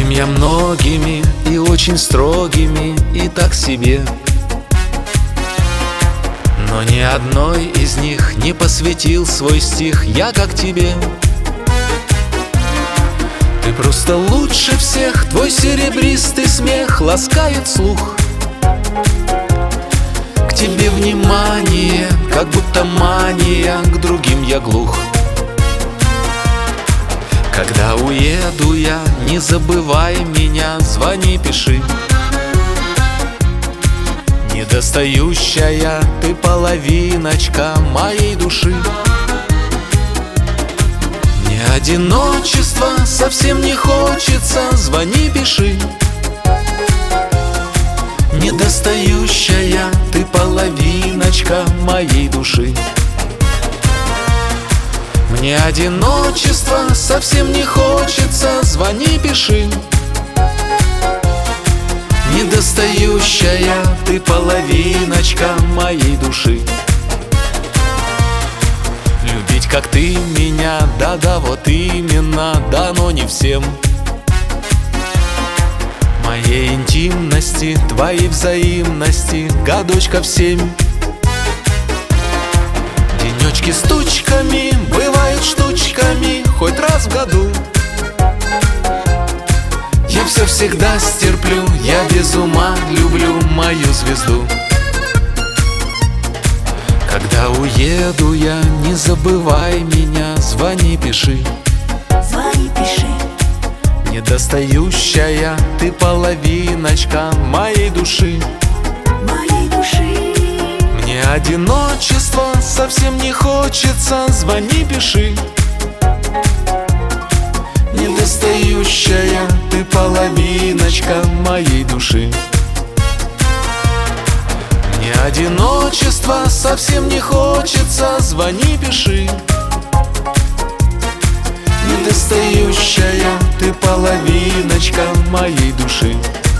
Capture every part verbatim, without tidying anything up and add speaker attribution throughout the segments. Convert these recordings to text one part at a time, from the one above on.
Speaker 1: Знаком я многими и очень строгими, и так себе, но ни одной из них не посвятил свой стих я, как тебе. Ты просто лучше всех, твой серебристый смех ласкает слух. К тебе внимание, как будто мания, к другим я глух. Когда уеду я, не забывай меня, звони, пиши. Недостающая ты половиночка моей души. Мне одиночество совсем не хочется, звони, пиши. Недостающая ты половиночка моей души. Мне одиночество совсем не хочется, звони, пиши. Недостающая ты половиночка моей души. Любить, как ты меня, да-да, вот именно, да, но не всем. Моей интимности, твоей взаимности, годочков семь. Денечки с тучками бывают штучками хоть раз в году. Я все всегда стерплю, я без ума люблю мою звезду. Когда уеду я, не забывай меня, звони, пиши.
Speaker 2: Звони, пиши.
Speaker 1: Недостающая ты половиночка моей души.
Speaker 2: Моей души.
Speaker 1: Мне одиночество совсем не хочется, звони, пиши. Недостающая ты половиночка моей души. Мне одиночество совсем не хочется, звони, пиши. Недостающая ты половиночка моей души.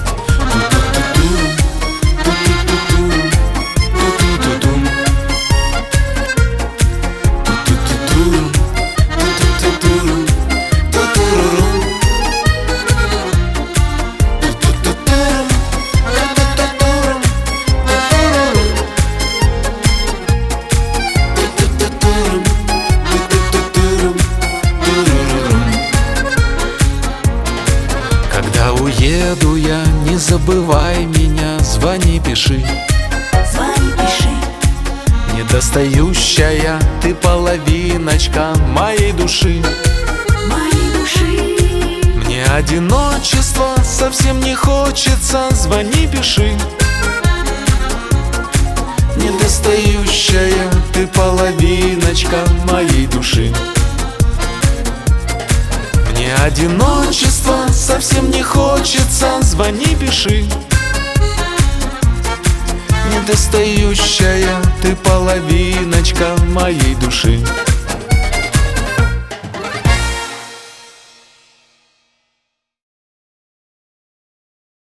Speaker 1: Когда уеду я, не забывай меня, звони, пиши.
Speaker 2: Звони, пиши.
Speaker 1: Недостающая ты половиночка моей души.
Speaker 2: Моей души.
Speaker 1: Мне одиночество совсем не хочется, звони, пиши. Недостающая ты половиночка моей души. Мне одиночество совсем не хочется, звони, пиши. Недостающая ты половиночка моей души.